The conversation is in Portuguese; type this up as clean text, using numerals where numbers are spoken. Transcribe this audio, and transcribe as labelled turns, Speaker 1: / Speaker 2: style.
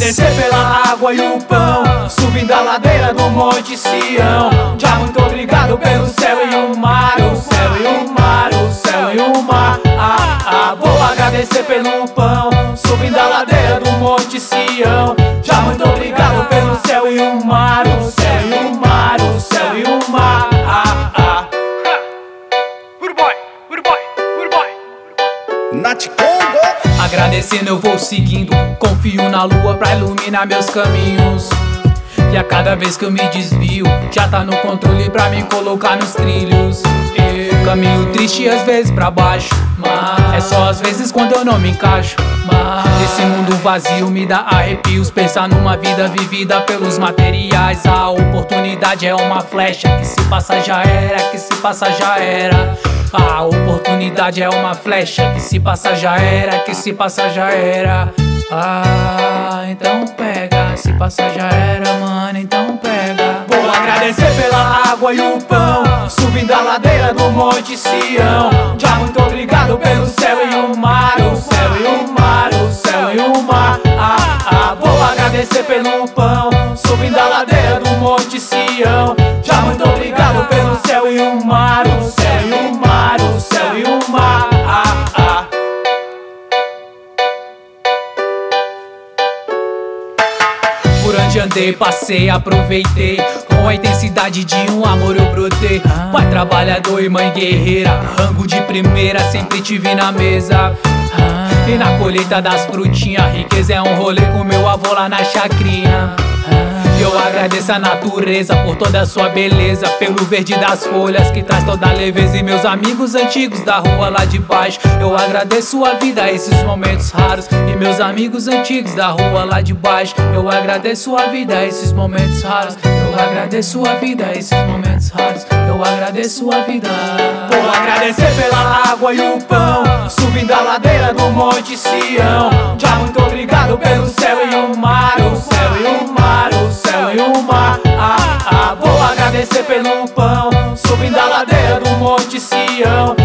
Speaker 1: agradecer pela água e o pão, subindo a ladeira do Monte Sião. Já muito obrigado pelo céu e o mar, o céu e o mar, o céu e o mar. Vou agradecer pelo pão, subindo a ladeira do Monte Sião. Já muito obrigado pelo céu e o mar, o céu e o mar, o céu e o mar.
Speaker 2: Nat Congo.
Speaker 1: Agradecendo eu vou seguindo, confio na lua pra iluminar meus caminhos. E a cada vez que eu me desvio, já tá no controle pra me colocar nos trilhos. Eu caminho triste às vezes pra baixo, mas é só às vezes quando eu não me encaixo. Esse mundo vazio me dá arrepios, pensar numa vida vivida pelos materiais. A oportunidade é uma flecha, que se passa já era, que se passa já era. A oportunidade é uma flecha, que se passa já era, que se passa já era. Então pega, se passa já era, mano, então pega. Vou agradecer pela água e o pão, subindo a ladeira do Monte Sião. Já muito obrigado pelo céu e o mar, o céu e o mar, o céu e o mar. Vou agradecer pelo pão, subindo a ladeira do Monte Sião. Já muito obrigado pelo céu e o mar, o céu e o mar, o céu e o mar. Por onde andei, passei, aproveitei, com a intensidade de um amor eu brotei. Pai trabalhador e mãe guerreira, rango de primeira, sempre tive na mesa. E na colheita das frutinhas, riqueza é um rolê com meu avô lá na chacrinha. Eu agradeço a natureza por toda a sua beleza, pelo verde das folhas que traz toda a leveza. E meus amigos antigos da rua lá de baixo, eu agradeço a vida, esses momentos raros. E meus amigos antigos da rua lá de baixo, eu agradeço a vida, esses momentos raros. Eu agradeço a vida, esses momentos raros. Eu agradeço a vida. Vou agradecer pela água e o pão, subindo a ladeira do Monte Sião. Já muito obrigado pelo céu e o mar, o céu e o mar, o céu e o mar. Vou agradecer pelo pão, subindo a ladeira do Monte Sião.